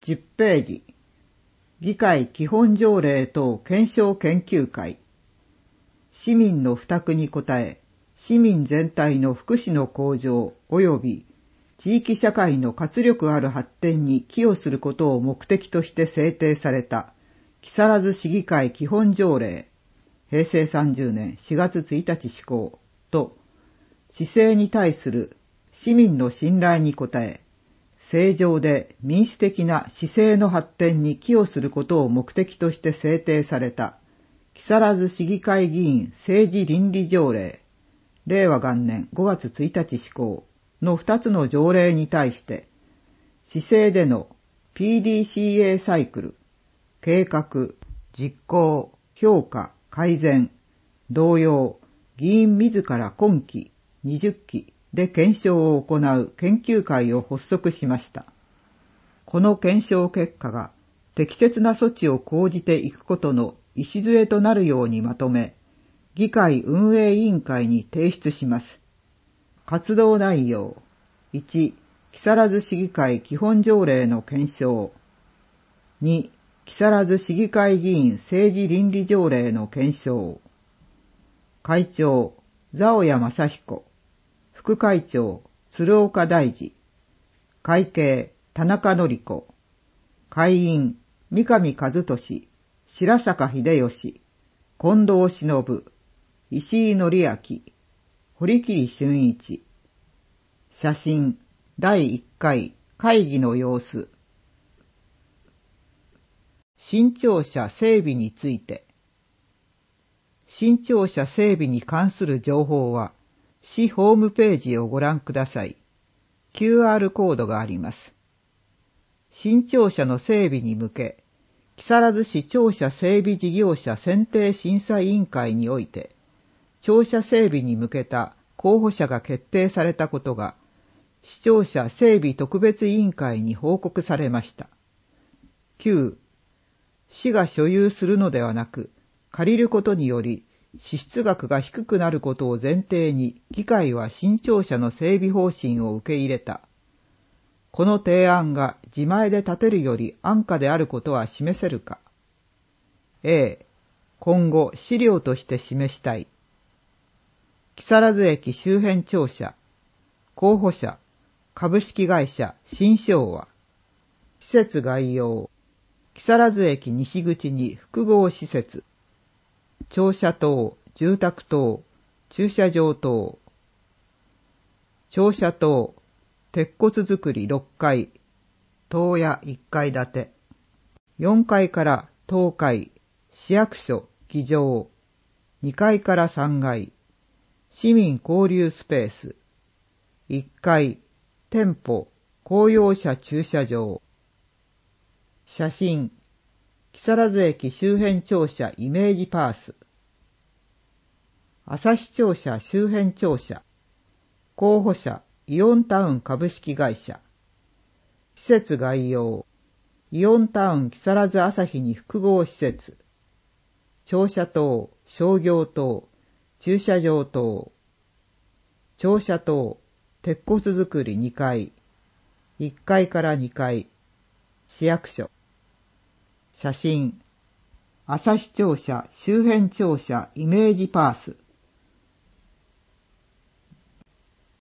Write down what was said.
10ページ。議会基本条例等検証研究会。市民の負託に応え、市民全体の福祉の向上及び地域社会の活力ある発展に寄与することを目的として制定された木更津市議会基本条例、平成30年4月1日施行と、市政に対する市民の信頼に応え、正常で民主的な市政の発展に寄与することを目的として制定された木更津市議会議員政治倫理条例、令和元年5月1日施行の2つの条例に対して、市政での PDCA サイクル、計画、実行、評価、改善、同様、議員自ら今期、20期で検証を行う研究会を発足しました。この検証結果が適切な措置を講じていくことの礎となるようにまとめ、議会運営委員会に提出します。活動内容。1、木更津市議会基本条例の検証。2、木更津市議会議員政治倫理条例の検証。会長、座尾谷正彦。副会長、鶴岡大二。会計、田中典子。会員、三上和俊、白坂秀義、近藤忍、石井紀明、堀切俊一。写真、第1回会議の様子。新庁舎整備について。新庁舎整備に関する情報は、市ホームページをご覧ください。QR コードがあります。新庁舎の整備に向け、木更津市庁舎整備事業者選定審査委員会において、庁舎整備に向けた候補者が決定されたことが、市庁舎整備特別委員会に報告されました。9、市が所有するのではなく、借りることにより、支出額が低くなることを前提に、議会は新庁舎の整備方針を受け入れた。この提案が自前で立てるより安価であることは示せるか。A、今後資料として示したい。木更津駅周辺庁舎。候補者、株式会社新昭和。施設概要。木更津駅西口に複合施設。庁舎棟、住宅棟、駐車場棟。庁舎棟、鉄骨造り6階、棟や1階建て。4階から当階、市役所、議場。2階から3階、市民交流スペース。1階、店舗、公用車駐車場。写真、木更津駅周辺庁舎イメージパース。旭庁舎周辺庁舎。候補者、イオンタウン株式会社。施設概要。イオンタウン木更津旭に複合施設。庁舎棟、商業棟、駐車場棟。庁舎棟、鉄骨造り2階。1階から2階。市役所。写真。旭庁舎周辺庁舎イメージパース。